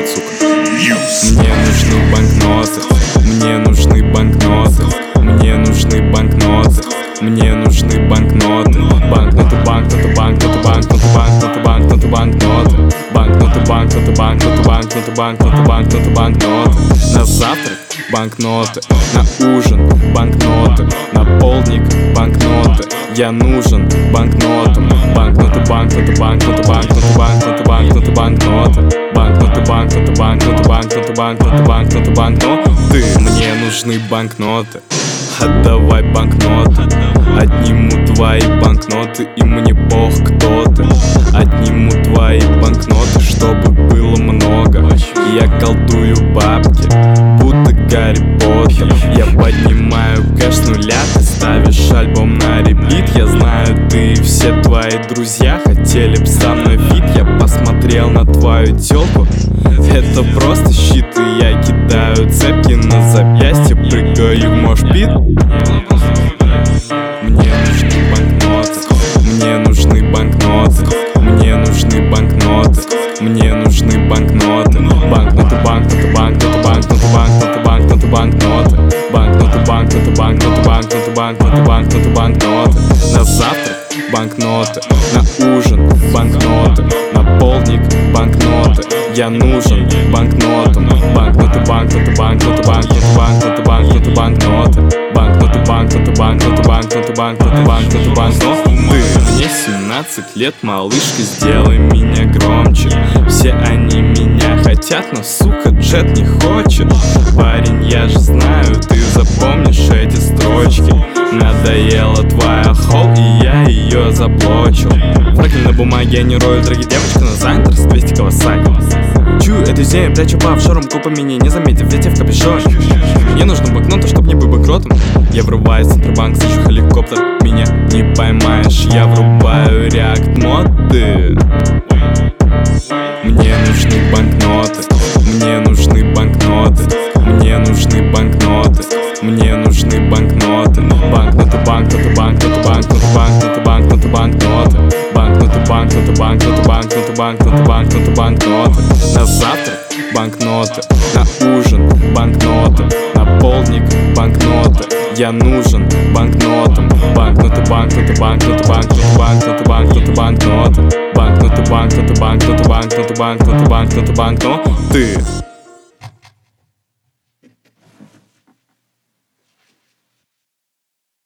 сука. Мне нужны банкноты, мне нужны банкноты, мне нужны банкноты, мне нужны банкноты. Банкноты, банкноты, банкноты, банкноты, банкноты, банкноты, банкноты, банкноты, банкноты, банкноты, банкноты, банкноты, банкноты, банкноты. На завтрак банкноты, на ужин банкноты, на полдник банкноты. Я нужен банкнотам. Банкноты, банкноты, банкноты, банкноты, банкноты, банкноты, банкноты, банкноты, банкноты, банкноты, банкноты, банкноты, банкноты, банкноты. Мне нужны банкноты. Отдавай банкноты. Отниму твои банкноты, и мне пох, кто ты. Отниму твои банкноты, чтобы было много. Я колдую бабки, будто Гарри Поттер. Я поднимаю кэш с нуля, ты ставишь альбом на репит. Я знаю, ты и все твои друзья хотели б со мной фит. Я посмотрел на твою тёлку, это просто щит. И я кидаю цепки на запястье, прыгаю в мошпит. Мне нужны банкноты, мне нужны банкноты, мне нужны банкноты, мне нужны банкноты. Банкноты, банкноты, банкноты, банкноты, банкноты, банкноты, банкноты, банкноты, банкноты, банкноты, банкноты, банкноты, банкноты, банкноты. На завтрак банкноты, на ужин банкноты, на полдник банкноты. Я нужен банкнотам. Банкноты, банкноты, банкноты, банкноты, банкноты, банкноты, банкноты, банкноты, банкноты, банкноты, банкноты, банкноты, банкноты, банкноты. Мне 17 лет, малышка, сделай меня громче. Все они меня хотят, но, сука, Джет не хочет. Парень, я же знаю, ты запомнишь эти строчки. Надоела твоя холл, и я ее заблочил. Фракель на бумаге, они роют, дорогие девочки, на Зайнтерс 200 Кавасаки. Чую эту землю, прячу по офшорам, купа меня не заметив, дети в капюшоне. Мне нужны банкноты, чтоб не быть банкротом. Я врубаю Центробанк, слышу хеликоптер. Меня не поймаешь, я врубаю реакт моды. Мне нужны банкноты, мне нужны банкноты, мне нужны банкноты, мне нужны банкноты. Банкноты, банкноты, банкноты, банкноты, банкноты, банкноты, банкноты, банкноты, банкноты, банкноты, банкноты, банкноты, банкноты, банкноты. На завтрак банкноты, на ужин банкноты, на полдник банкноты. Я нужен банкнотам. Банкноты, банкноты, банкноты, банкноты, банкноты, банкноты, банкноты, банкноты, банкноты, банкноты, банкноты, банкноты, банкноты, банкноты.